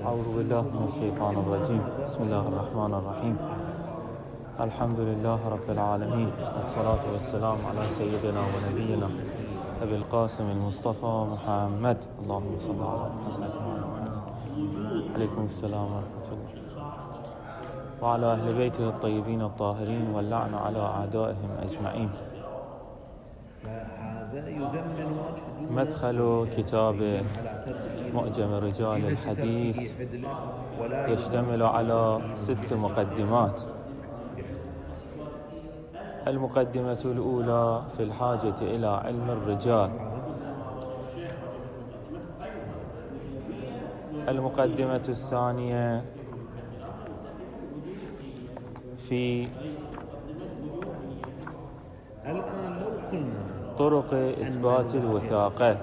أعوذ بالله من الشيطان الرجيم. بسم الله الرحمن الرحيم. الحمد لله رب العالمين، والصلاة والسلام على سيدنا ونبينا أبي القاسم المصطفى محمد. اللهم صل على محمد عليكم السلام ورحمة الله، وعلى أهل بيته الطيبين الطاهرين، واللعن على أعدائهم أجمعين. مدخل كتاب معجم رجال الحديث يشتمل على 6 مقدمات. المقدمة الأولى في الحاجة إلى علم الرجال. المقدمة الثانية في طرق إثبات الوثاقة.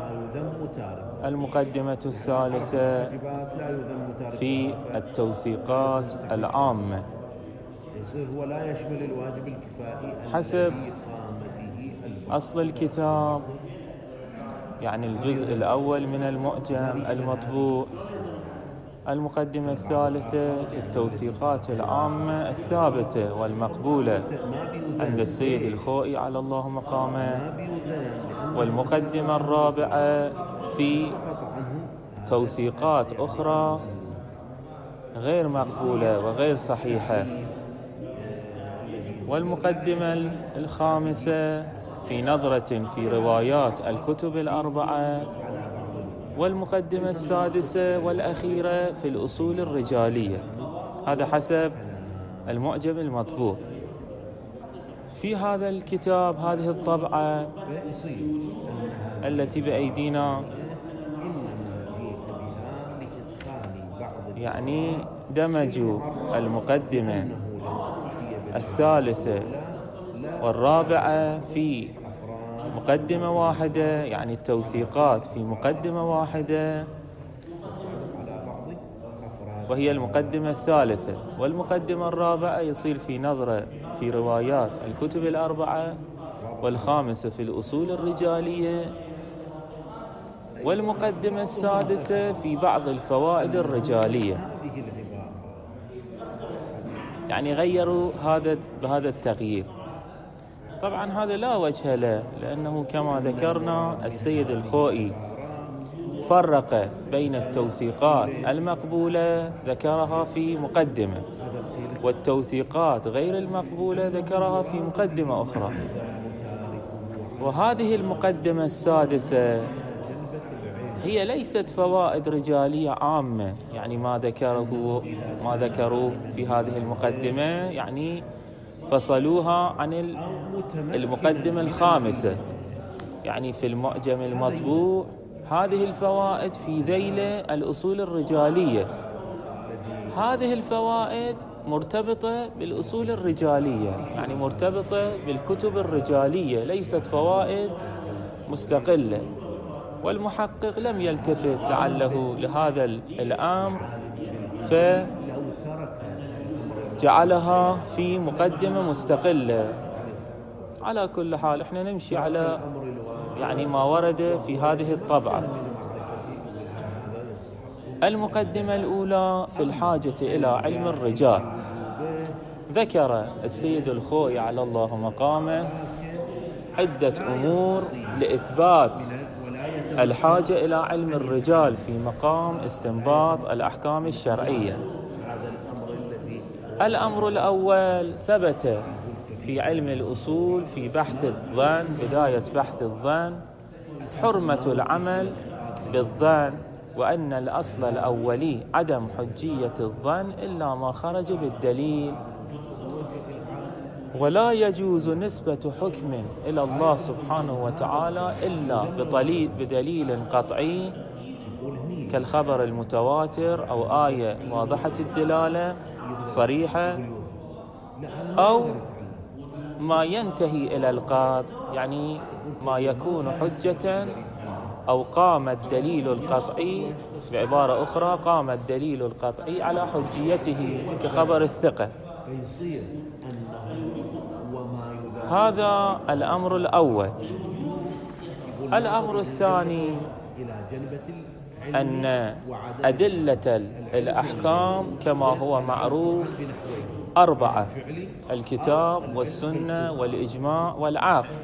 المقدمة الثالثة في التوثيقات العامة. حسب أصل الكتاب، يعني الجزء الأول من المعجم المطبوع، المقدمة الثالثة في التوثيقات العامة الثابتة والمقبولة عند السيد الخوئي على الله مقامه، والمقدمة الرابعة في توثيقات أخرى غير مقبولة وغير صحيحة، والمقدمة الخامسة في نظرة في روايات الكتب الأربعة، والمقدمة السادسة والأخيرة في الأصول الرجالية. هذا حسب المعجم المطبوع. في هذا الكتاب، هذه الطبعة التي بأيدينا، يعني دمجوا المقدمة الثالثة والرابعة في مقدمة واحدة، يعني التوثيقات في مقدمة واحدة، وهي المقدمة الثالثة. والمقدمة الرابعة يصير في نظرة في روايات الكتب الأربعة، والخامسة في الأصول الرجالية، والمقدمة السادسة في بعض الفوائد الرجالية. يعني غيروا بهذا التغيير. طبعا هذا لا وجه له، لأنه كما ذكرنا السيد الخوئي فرق بين التوثيقات المقبولة ذكرها في مقدمة، والتوثيقات غير المقبولة ذكرها في مقدمة أخرى. وهذه المقدمة السادسة هي ليست فوائد رجالية عامة، يعني ما ذكروا في هذه المقدمة، يعني فصلوها عن المقدمة الخامسة. يعني في المعجم المطبوع هذه الفوائد في ذيل الأصول الرجالية، هذه الفوائد مرتبطة بالأصول الرجالية، يعني مرتبطة بالكتب الرجالية، ليست فوائد مستقلة. والمحقق لم يلتفت لعله لهذا الأمر، فجعلها في مقدمة مستقلة. على كل حال احنا نمشي على يعني ما ورد في هذه الطبعة. المقدمة الأولى في الحاجة إلى علم الرجال. ذكر السيد الخوئي على الله مقامه عدة أمور لإثبات الحاجة إلى علم الرجال في مقام استنباط الأحكام الشرعية. الأمر الأول ثبت في علم الأصول في بحث الظن، بداية بحث الظن، حرمة العمل بالظن، وأن الأصل الأولي عدم حجية الظن إلا ما خرج بالدليل، ولا يجوز نسبة حكم إلى الله سبحانه وتعالى إلا بدليل قطعي كالخبر المتواتر، أو آية واضحة الدلالة صريحة، أو ما ينتهي إلى القاطع، يعني ما يكون حجة، أو قام الدليل القطعي، بعبارة أخرى قام الدليل القطعي على حجيته كخبر الثقة. هذا الأمر الأول. الأمر الثاني أن أدلة الأحكام كما هو معروف 4: الكتاب والسنة والإجماع والعقل.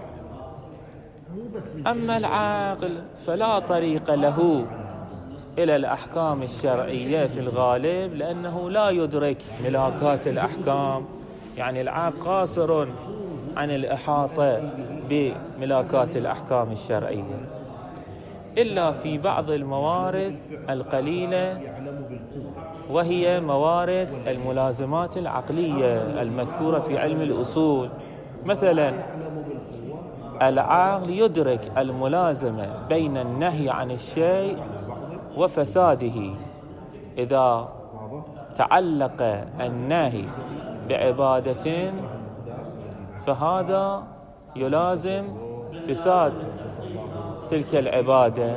أما العقل فلا طريق له إلى الأحكام الشرعية في الغالب، لأنه لا يدرك ملاكات الأحكام، يعني العقل قاصر عن الإحاطة بملاكات الأحكام الشرعية إلا في بعض الموارد القليلة، وهي موارد الملازمات العقلية المذكورة في علم الأصول. مثلا العقل يدرك الملازمة بين النهي عن الشيء وفساده. إذا تعلق النهي بعبادة فهذا يلازم فساد تلك العبادة.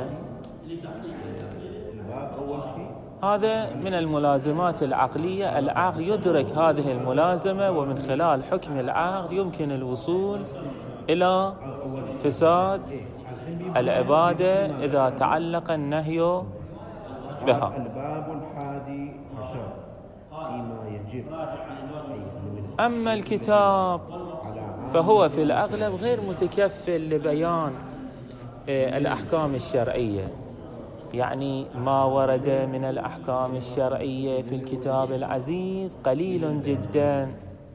هذا من الملازمات العقلية. العقل يدرك هذه الملازمة، ومن خلال حكم العقل يمكن الوصول إلى فساد العبادة إذا تعلق النهي بها. الباب 11 فيما يجب. أما الكتاب فهو في الأغلب غير متكفل لبيان الأحكام الشرعية، يعني ما ورد من الأحكام الشرعية في الكتاب العزيز قليل جدا،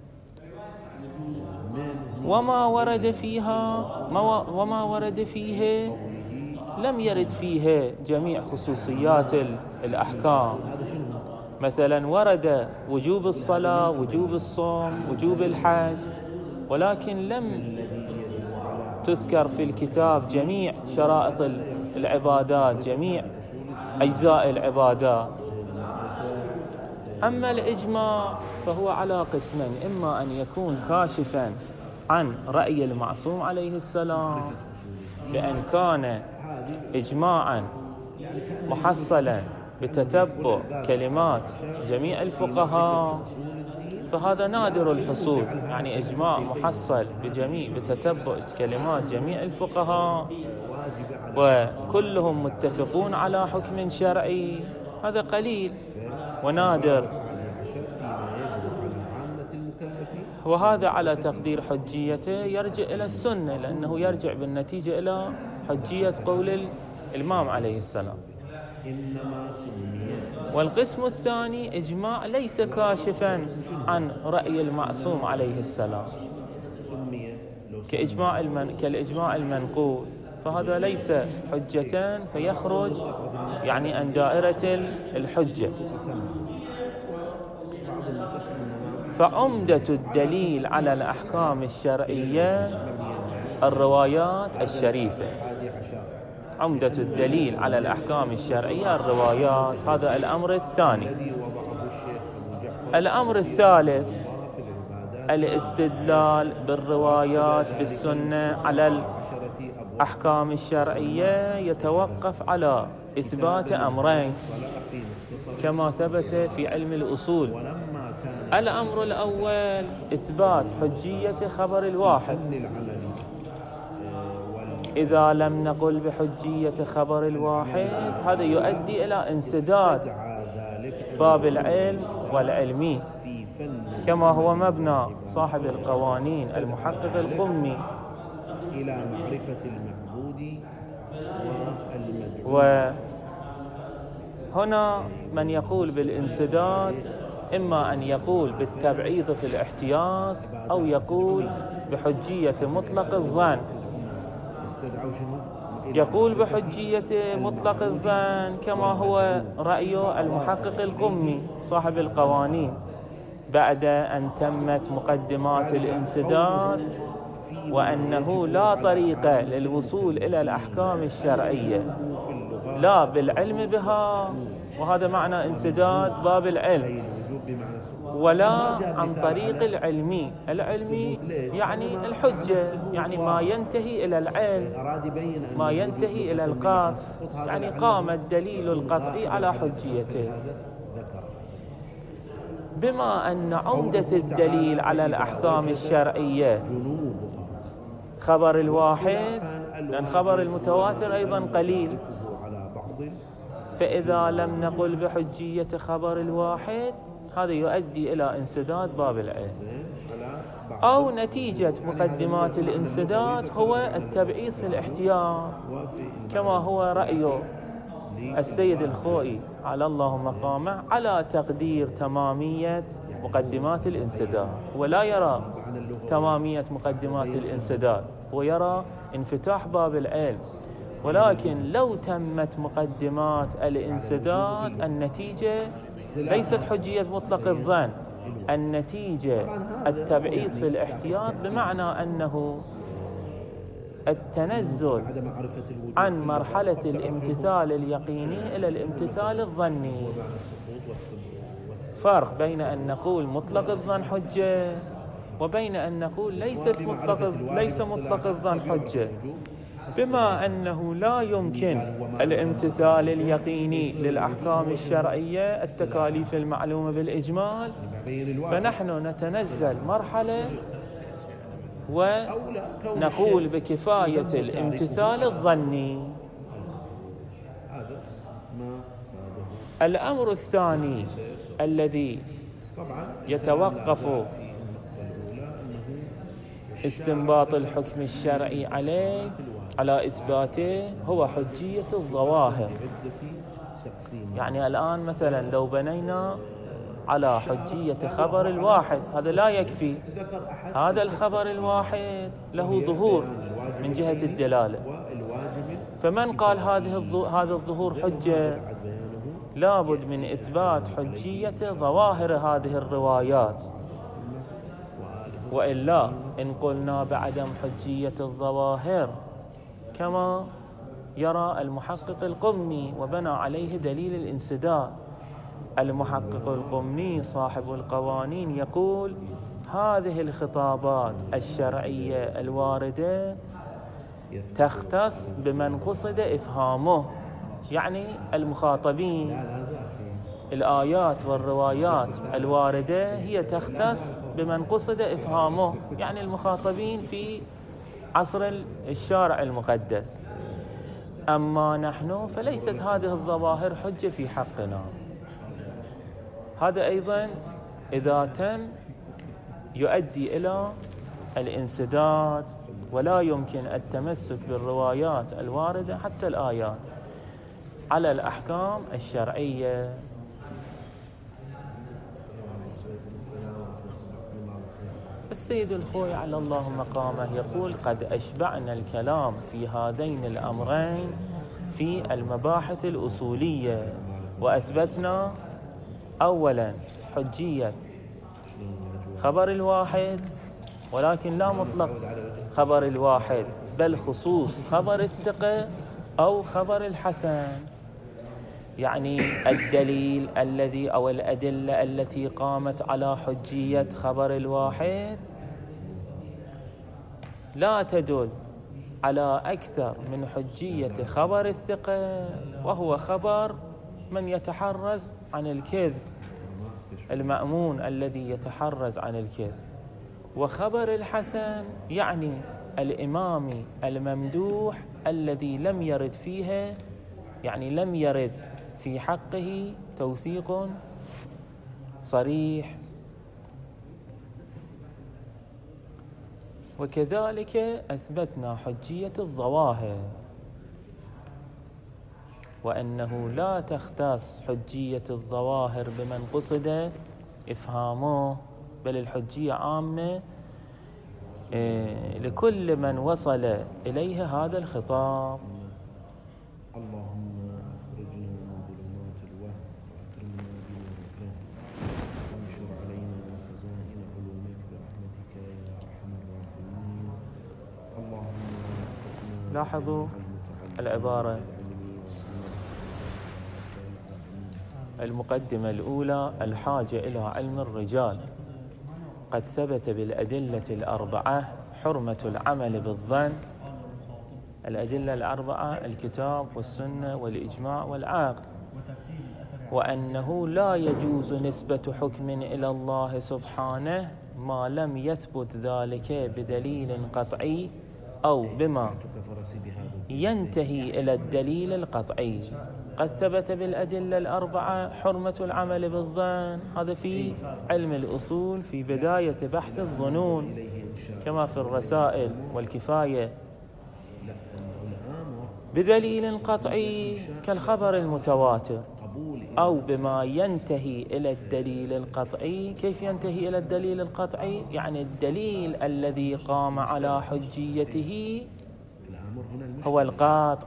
وما ورد فيه لم يرد فيه جميع خصوصيات الأحكام. مثلا ورد وجوب الصلاة، وجوب الصوم، وجوب الحج، ولكن لم تذكر في الكتاب جميع شرائط العبادات، جميع أجزاء العبادات. أما الإجماع فهو على قسمين: إما أن يكون كاشفا عن رأي المعصوم عليه السلام بأن كان إجماعا محصلا بتتبع كلمات جميع الفقهاء، فهذا نادر الحصول، يعني إجماع محصل بتتبع كلمات جميع الفقهاء وكلهم متفقون على حكم شرعي، هذا قليل ونادر. وهذا على تقدير حجيته يرجع إلى السنة، لأنه يرجع بالنتيجة إلى حجية قول الإمام عليه السلام. والقسم الثاني إجماع ليس كاشفا عن رأي المعصوم عليه السلام، كالإجماع المنقول، فهذا ليس حجة فيخرج يعني عن دائرة الحجة. فعمدة الدليل على الأحكام الشرعية الروايات الشريفة. عمدة الدليل على الأحكام الشرعية الروايات، هذا الأمر الثاني. الأمر الثالث الاستدلال بالروايات بالسنة على الأحكام الشرعية يتوقف على إثبات أمرين كما ثبت في علم الأصول. الأمر الأول إثبات حجية خبر الواحد. إذا لم نقل بحجية خبر الواحد هذا يؤدي إلى انسداد باب العلم والعلمي، كما هو مبنى صاحب القوانين المحقق القمي. إلى معرفة المعبود والمدعو. وهنا من يقول بالانسداد إما أن يقول بالتبعيض في الاحتياط أو يقول بحجية مطلق الظن. يقول بحجية مطلق الظن كما هو رأي المحقق القمي صاحب القوانين بعد أن تمت مقدمات الانسداد، وأنه لا طريق للوصول إلى الأحكام الشرعية لا بالعلم بها، وهذا معنى انسداد باب العلم، ولا عن طريق العلمي يعني الحجة، يعني ما ينتهي إلى العلم، ما ينتهي إلى القطع، يعني قام الدليل القطعي على حجيته. بما أن عمدة الدليل على الأحكام الشرعية خبر الواحد، لأن خبر المتواتر أيضا قليل، فإذا لم نقل بحجية خبر الواحد هذا يؤدي إلى انسداد باب العلم، أو نتيجة مقدمات الانسداد هو التبعيض في الاحتياط، كما هو رأي السيد الخوئي على الله مقامه على تقدير تمامية مقدمات الانسداد، ولا يرى تمامية مقدمات الانسداد، ويرى انفتاح باب العلم. ولكن لو تمت مقدمات الانسداد النتيجة ليست حجية مطلق الظن، النتيجة التبعيض في الاحتياط، بمعنى أنه التنزل عن مرحلة الامتثال اليقيني إلى الامتثال الظني. فرق بين أن نقول مطلق الظن حجة وبين أن نقول ليس مطلق الظن حجة، بما أنه لا يمكن الامتثال اليقيني للأحكام الشرعية التكاليف المعلومة بالإجمال، فنحن نتنزل مرحلة ونقول بكفاية الامتثال الظني. الأمر الثاني الذي يتوقف استنباط الحكم الشرعي على إثباته هو حجية الظواهر. يعني الآن مثلا لو بنينا على حجية خبر الواحد، هذا لا يكفي، هذا الخبر الواحد له ظهور من جهة الدلالة، فمن قال هذا الظهور حجة لابد من إثبات حجية ظواهر هذه الروايات، وإلا إن قلنا بعدم حجية الظواهر كما يرى المحقق القمي وبنى عليه دليل الانسداد. المحقق القمي صاحب القوانين يقول هذه الخطابات الشرعية الواردة تختص بمن قصد إفهامه، يعني المخاطبين. الآيات والروايات الواردة هي تختص بمن قصد إفهامه، يعني المخاطبين في عصر الشارع المقدس. أما نحن فليست هذه الظواهر حجة في حقنا. هذا أيضا إذا تم يؤدي إلى الانسداد، ولا يمكن التمسك بالروايات الواردة حتى الآيات على الأحكام الشرعية. السيد الخوئي على الله مقامه يقول قد أشبعنا الكلام في هذين الأمرين في المباحث الأصولية، وأثبتنا أولا حجية خبر الواحد، ولكن لا مطلق خبر الواحد، بل خصوص خبر الثقة أو خبر الحسن. يعني الدليل الذي أو الأدلة التي قامت على حجية خبر الواحد لا تدل على أكثر من حجية خبر الثقة، وهو خبر من يتحرز عن الكذب، المأمون الذي يتحرز عن الكذب. وخبر الحسن يعني الإمامي الممدوح الذي لم يرد فيه، يعني لم يرد في حقه توثيق صريح. وكذلك أثبتنا حجية الظواهر، وأنه لا تختص حجية الظواهر بمن قصد إفهامه، بل الحجية عامة لكل من وصل إليه هذا الخطاب. اللهم اخرجنا من ظلمات الوهم واكرمنا بنور الفهم وانشر علينا خزائن علومك برحمتك يا ارحم الراحمين. اللهم لاحظوا العبارة، المقدمة الأولى الحاجة إلى علم الرجال. قد ثبت بالأدلة الأربعة حرمة العمل بالظن. الأدلة الأربعة الكتاب والسنة والإجماع والعقل، وأنه لا يجوز نسبة حكم إلى الله سبحانه ما لم يثبت ذلك بدليل قطعي أو بما ينتهي إلى الدليل القطعي. قد ثبت بالأدلة الأربعة حرمة العمل بالظن. هذا في علم الأصول في بداية بحث الظنون كما في الرسائل والكفاية، بدليل قطعي كالخبر المتواتر أو بما ينتهي إلى الدليل القطعي. كيف ينتهي إلى الدليل القطعي؟ يعني الدليل الذي قام على حجيته هو القاطع،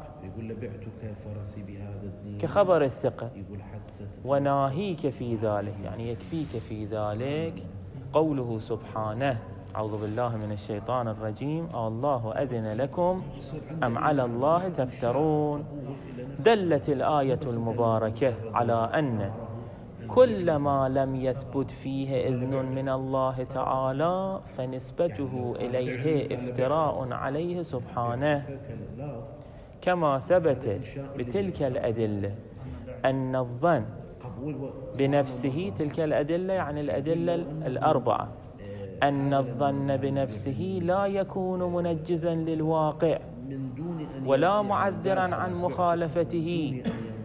كخبر الثقة. وناهيك في ذلك، يعني يكفيك في ذلك قوله سبحانه: أعوذ بالله من الشيطان الرجيم: الله أذن لكم أم على الله تفترون. دلت الآية المباركة على أن كل ما لم يثبت فيه إذن من الله تعالى فنسبته إليه افتراء عليه سبحانه، كما ثبت بتلك الأدلة أن الظن بنفسه، تلك الأدلة يعني الأدلة الأربعة، أن الظن بنفسه لا يكون منجزا للواقع ولا معذرا عن مخالفته.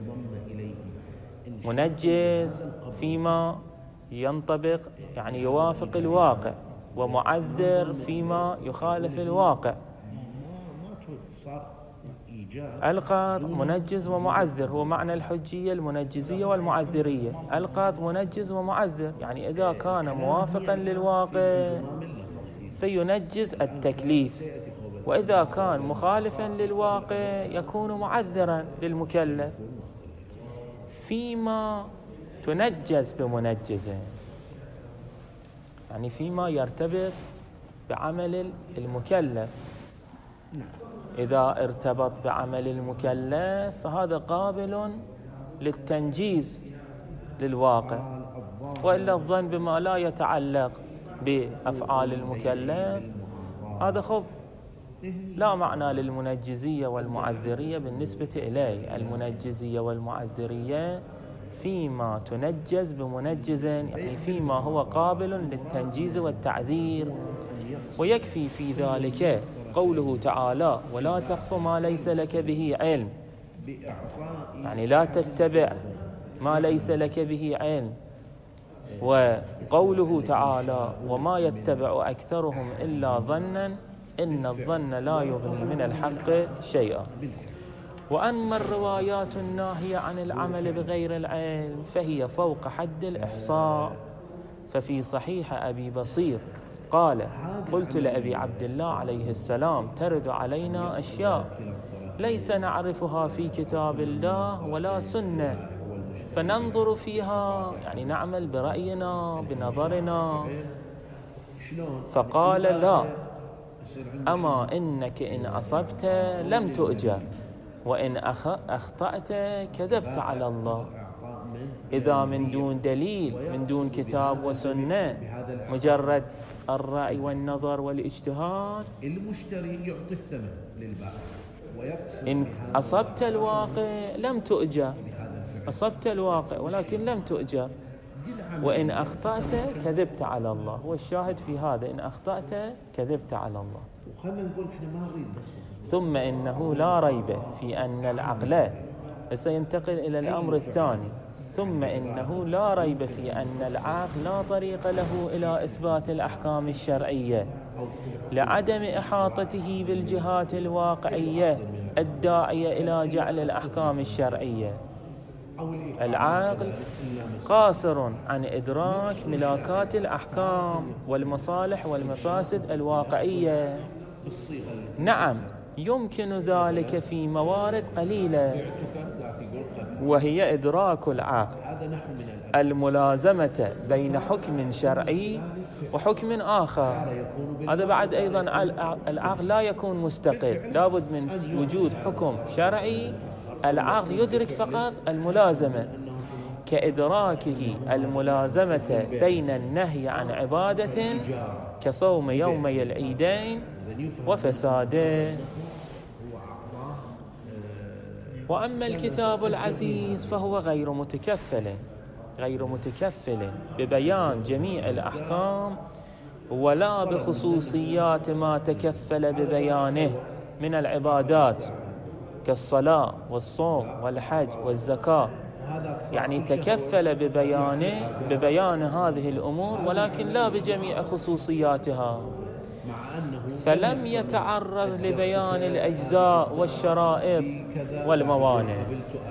منجز فيما ينطبق يعني يوافق الواقع، ومعذر فيما يخالف الواقع. القاط منجز ومعذر، هو معنى الحجية المنجزية والمعذرية. القاط منجز ومعذر، يعني إذا كان موافقا للواقع فينجز التكليف، وإذا كان مخالفا للواقع يكون معذرا للمكلف. فيما تنجز بمنجز، يعني فيما يرتبط بعمل المكلف. إذا ارتبط بعمل المكلف فهذا قابل للتنجيز للواقع، وإلا الظن بما لا يتعلق بأفعال المكلف هذا خب لا معنى للمنجزية والمعذرية بالنسبة إليه. المنجزية والمعذرية فيما تنجز بمنجز، يعني فيما هو قابل للتنجيز والتعذير. ويكفي في ذلك قوله تعالى: ولا تخف ما ليس لك به علم، يعني لا تتبع ما ليس لك به علم. وقوله تعالى: وما يتبع أكثرهم إلا ظنا إن الظن لا يغني من الحق شيئا. وأما الروايات الناهية عن العمل بغير العلم فهي فوق حد الإحصاء. ففي صحيح أبي بصير قال: قلت لأبي عبد الله عليه السلام: ترد علينا أشياء ليس نعرفها في كتاب الله ولا سنة، فننظر فيها، يعني نعمل برأينا بنظرنا. فقال: لا، أما إنك إن أصبت لم تؤجر، وإن أخطأت كذبت على الله. إذا من دون دليل، من دون كتاب وسنة، مجرد الرأي والنظر والاجتهاد، المشتري يعطي الثمن للبائع إن أصبت الواقع لم تؤجر، أصبت الواقع ولكن لم تؤجر. وإن أخطأت كذبت على الله. والشاهد في هذا: إن أخطأت كذبت على الله. وخلنا نقول إحنا ما نريد بس. ثم إنه لا ريب في أن العقل، سينتقل إلى الأمر الثاني. ثم إنه لا ريب في أن العقل لا طريق له إلى إثبات الأحكام الشرعية لعدم إحاطته بالجهات الواقعية الداعية إلى جعل الأحكام الشرعية. العقل قاصر عن إدراك ملاكات الأحكام والمصالح والمفاسد الواقعية. نعم، يمكن ذلك في موارد قليلة، وهي إدراك العقل الملازمة بين حكم شرعي وحكم آخر. هذا بعد أيضا العقل لا يكون مستقل، لابد من وجود حكم شرعي. العقل يدرك فقط الملازمة، كإدراكه الملازمة بين النهي عن عبادة كصوم يومي العيدين وفساده. وأما الكتاب العزيز فهو غير متكفل ببيان جميع الأحكام ولا بخصوصيات ما تكفل ببيانه من العبادات كالصلاة والصوم والحج والزكاة، يعني تكفل ببيان هذه الأمور ولكن لا بجميع خصوصياتها، فلم يتعرض لبيان الأجزاء والشرائط والموانع.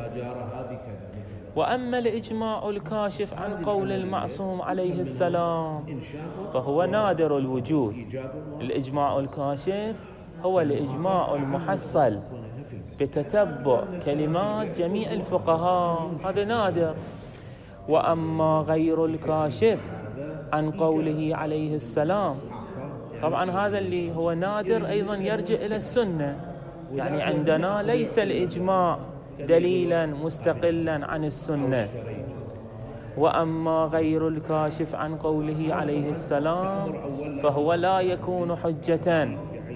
وأما الإجماع الكاشف عن قول المعصوم عليه السلام فهو نادر الوجود. الإجماع الكاشف هو الإجماع المحصل بتتبع كلمات جميع الفقهاء، هذا نادر. وأما غير الكاشف عن قوله عليه السلام، طبعا هذا اللي هو نادر أيضا يرجع إلى السنة، يعني عندنا ليس الإجماع دليلا مستقلا عن السنة. وأما غير الكاشف عن قوله عليه السلام فهو لا يكون حجة،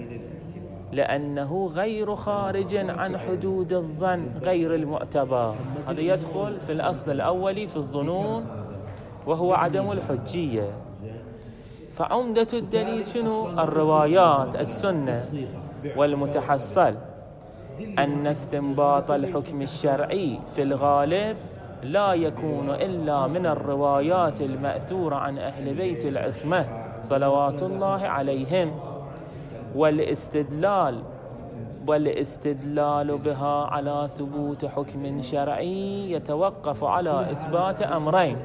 لأنه غير خارج عن حدود الظن غير المعتبر. هذا يدخل في الأصل الأولي في الظنون وهو عدم الحجية. فعمدة الدليل شنو؟ الروايات السنة. والمتحصل أن استنباط الحكم الشرعي في الغالب لا يكون إلا من الروايات المأثورة عن أهل بيت العصمة صلوات الله عليهم، والاستدلال بها على ثبوت حكم شرعي يتوقف على إثبات أمرين: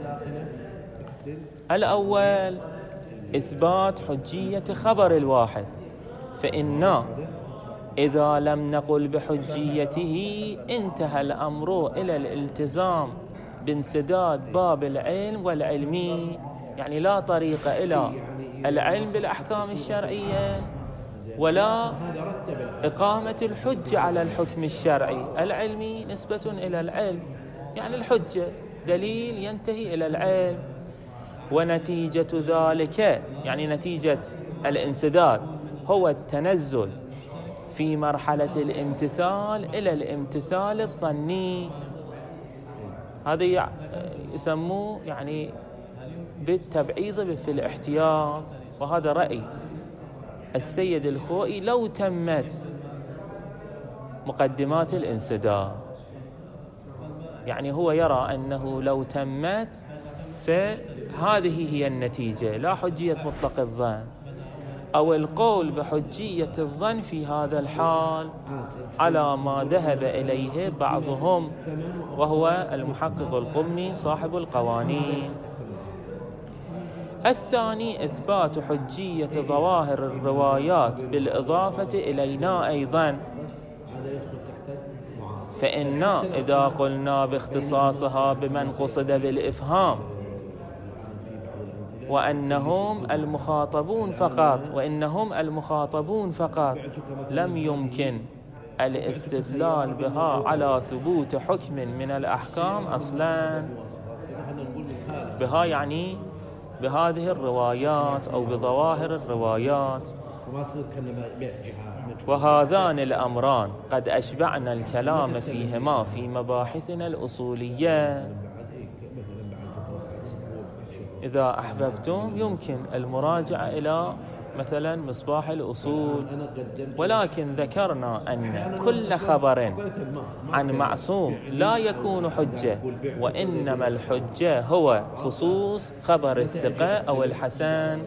الأول إثبات حجية خبر الواحد، فإن إذا لم نقل بحجيته انتهى الأمر إلى الالتزام بانسداد باب العلم والعلمي، يعني لا طريق إلى العلم بالأحكام الشرعية ولا إقامة الحجة على الحكم الشرعي. العلمي نسبة إلى العلم، يعني الحجة دليل ينتهي إلى العلم، ونتيجة ذلك يعني نتيجة الانسداد هو التنزل في مرحلة الامتثال إلى الامتثال الظني. هذا يسموه يعني بالتبعيض في الاحتياط، وهذا رأي السيد الخوئي لو تمت مقدمات الانسداد. يعني هو يرى أنه لو تمت فهذه هي النتيجة، لا حجية مطلق الظن أو القول بحجية الظن في هذا الحال على ما ذهب إليه بعضهم، وهو المحقق القمي صاحب القوانين. الثاني إثبات حجية ظواهر الروايات بالإضافة إلينا أيضا، فإن إذا قلنا باختصاصها بمن قصد بالإفهام وإنهم المخاطبون فقط لم يمكن الاستدلال بها على ثبوت حكم من الأحكام أصلا، بها يعني بهذه الروايات أو بظواهر الروايات. وهذان الأمران قد أشبعنا الكلام فيهما في مباحثنا الأصولية. إذا أحببتم يمكن المراجعة إلى مثلا مصباح الأصول، ولكن ذكرنا أن كل خبر عن معصوم لا يكون حجة، وإنما الحجة هو خصوص خبر الثقة أو الحسن.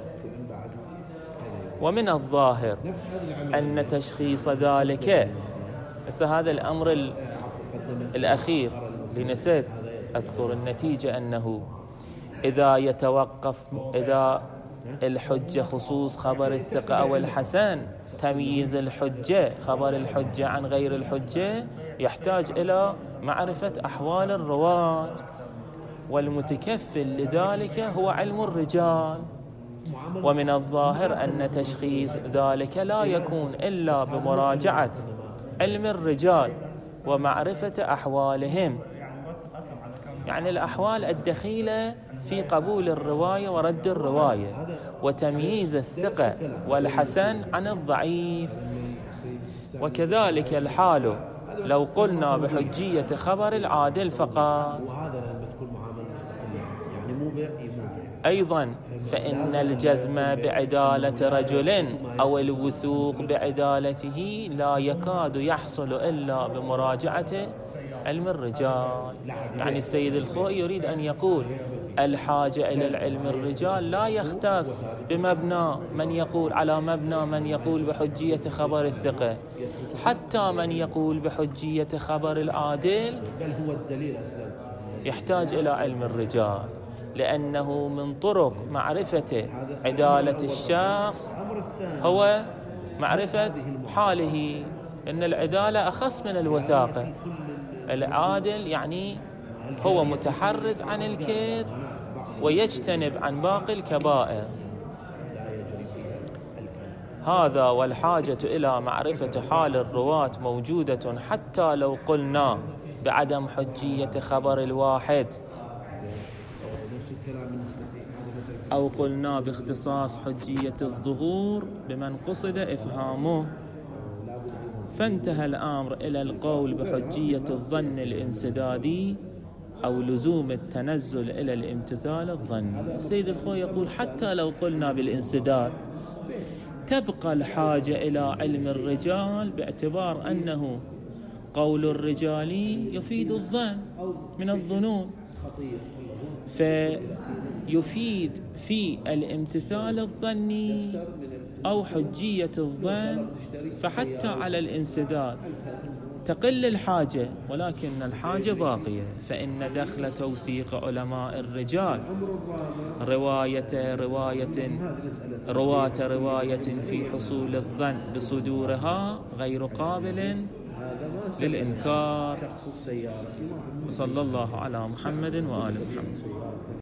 ومن الظاهر أن تشخيص ذلك، هذا الأمر الأخير لنسيت أذكر النتيجة، أنه إذا الحجة خصوص خبر الثقة أو الحسن، تمييز الحجة خبر الحجة عن غير الحجة يحتاج إلى معرفة أحوال الرواة، والمتكفل لذلك هو علم الرجال. ومن الظاهر أن تشخيص ذلك لا يكون إلا بمراجعة علم الرجال ومعرفة أحوالهم، يعني الأحوال الدخيلة في قبول الرواية ورد الرواية، وتمييز الثقة والحسن عن الضعيف. وكذلك الحال لو قلنا بحجية خبر العادل فقط، أيضا فإن الجزم بعدالة رجل أو الوثوق بعدالته لا يكاد يحصل إلا بمراجعة علم الرجال. يعني السيد الخوئي يريد أن يقول الحاجة إلى العلم الرجال لا يختص بمبنى من يقول على مبنى من يقول بحجية خبر الثقة، حتى من يقول بحجية خبر العادل بل هو الدليل أصلا يحتاج إلى علم الرجال، لأنه من طرق معرفة عدالة الشخص هو معرفة حاله، إن العدالة أخص من الوثاقة. العادل يعني هو متحرز عن الكذب ويجتنب عن باقي الكبائر. هذا والحاجة إلى معرفة حال الرواة موجودة حتى لو قلنا بعدم حجية خبر الواحد أو قلنا باختصاص حجية الظهور بمن قصد إفهامه. فانتهى الأمر إلى القول بحجية الظن الانسدادي أو لزوم التنزل إلى الامتثال الظني. السيد الخوئي يقول حتى لو قلنا بالانسداد تبقى الحاجة إلى علم الرجال باعتبار أنه قول الرجال يفيد الظن من الظنون، فيفيد في الامتثال الظني أو حجية الظن، فحتى على الانسداد تقل الحاجة ولكن الحاجة باقية. فإن دخل توثيق علماء الرجال رواة رواية في حصول الظن بصدورها غير قابل للإنكار. وصلى الله على محمد وآل محمد.